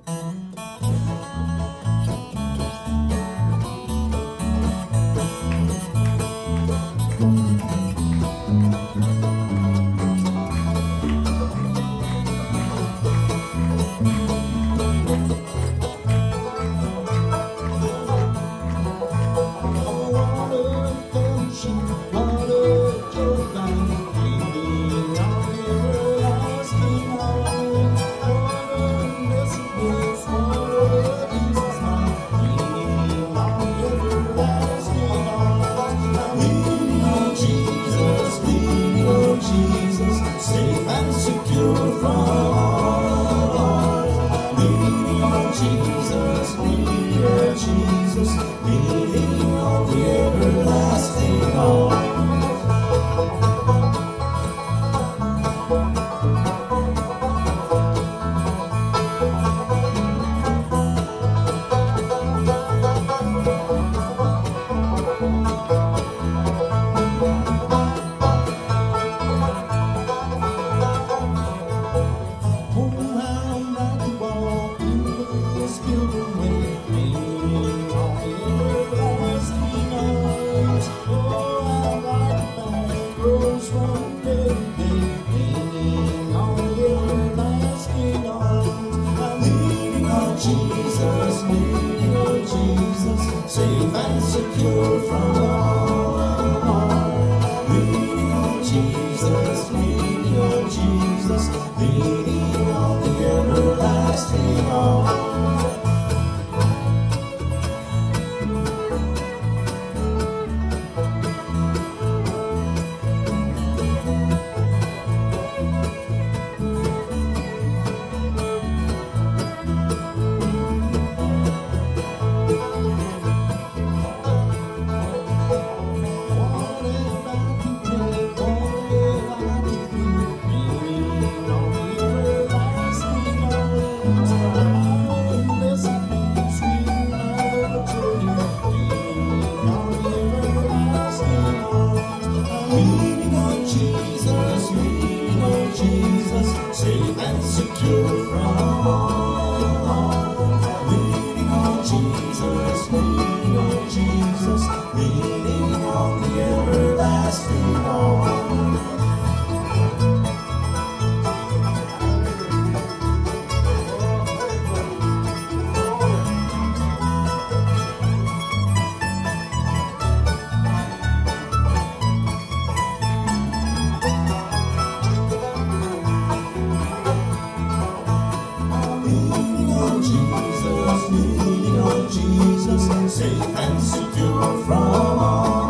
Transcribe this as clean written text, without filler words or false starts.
Safe and secure from all. Leaning on Jesus, leaning on Jesus, leaning on the everlasting arms. Jesus, leaning on Jesus, safe and secure from all. Leaning on Jesus, leaning on Jesus, leaning on the everlasting arms. Leaning on Jesus, leaning on Jesus, safe and secure from all. Leaning on Jesus, leaning on Jesus, leaning on the everlasting arms. Leaning on Jesus, safe and secure from all.